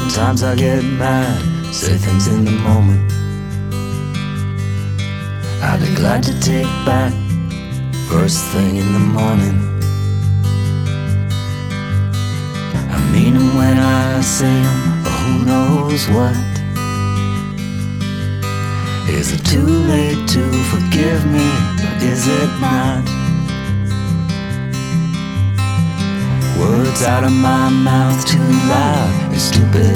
Sometimes I get mad, say things in the moment I'd be glad to take back first thing in the morning. I mean 'em when I say 'em, but who knows what. Is it too late to forgive me, or is it not? Words out of my mouth too loud and stupid.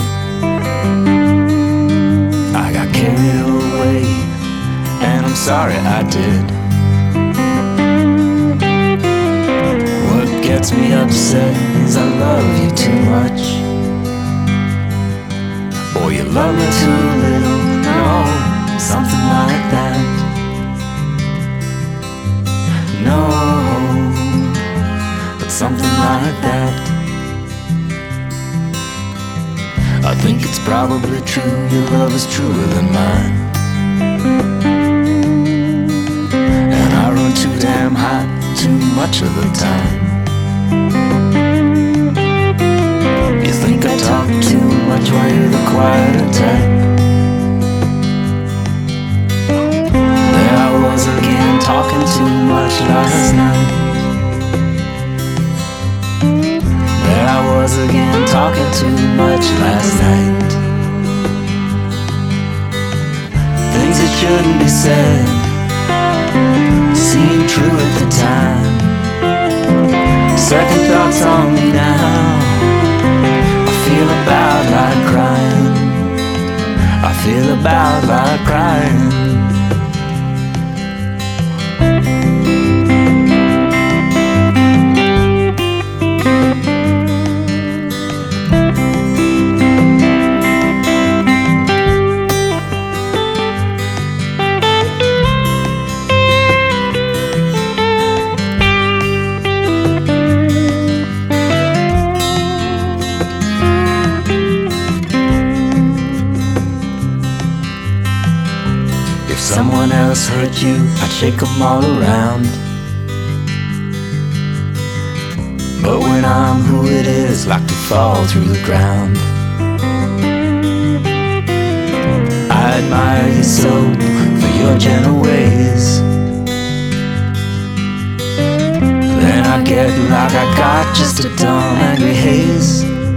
I got carried away, and I'm sorry I did. What gets me upset is I love you too much, or you love me too little. No, something like that. No, but something like that. I think it's probably true, your love is truer than mine, and I run too damn hot too much of the time. You think I talk too much while you're the quieter type. There I was again, talking too much last night. There I was again, talking too much last night. Things that shouldn't be said seem true at the time. Second thoughts on me now, I feel about like crying. I feel about like crying. If someone else hurt you, I'd shake them all around. But when I'm who it is, like to fall through the ground. I admire you so for your gentle ways. Then I get like I got just a dumb angry haze.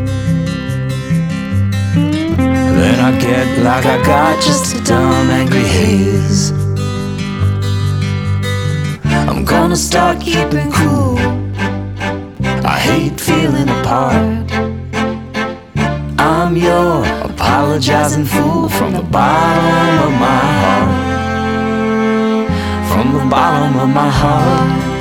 Then I get like I got just a dumb angry haze. I'm gonna start keeping cool, I hate feeling apart. I'm your apologizing fool from the bottom of my heart. From the bottom of my heart.